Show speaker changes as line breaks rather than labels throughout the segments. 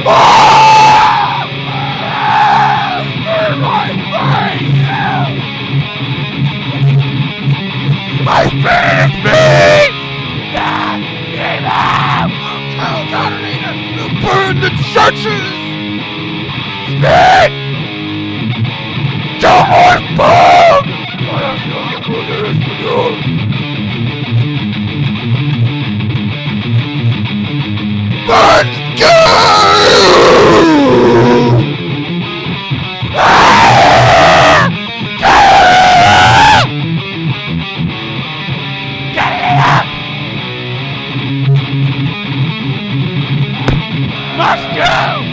My spirit is me! Get out! Tell John Leader to burn the churches! Speak! ¡Yo os Let's go! Let's go!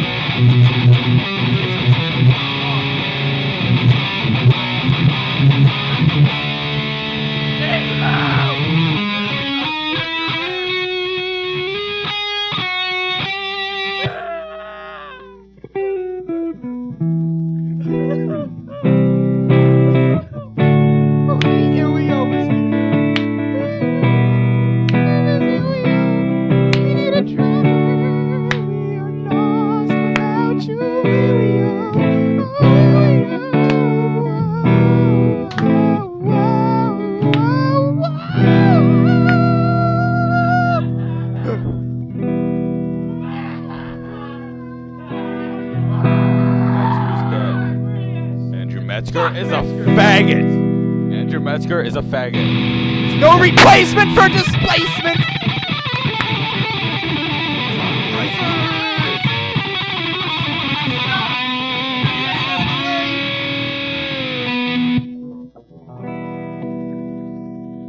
Metzger is a faggot. Andrew Metzger is a faggot. There's no replacement for displacement.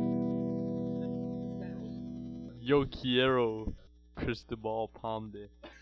Yo quiero Cristobal Palmde.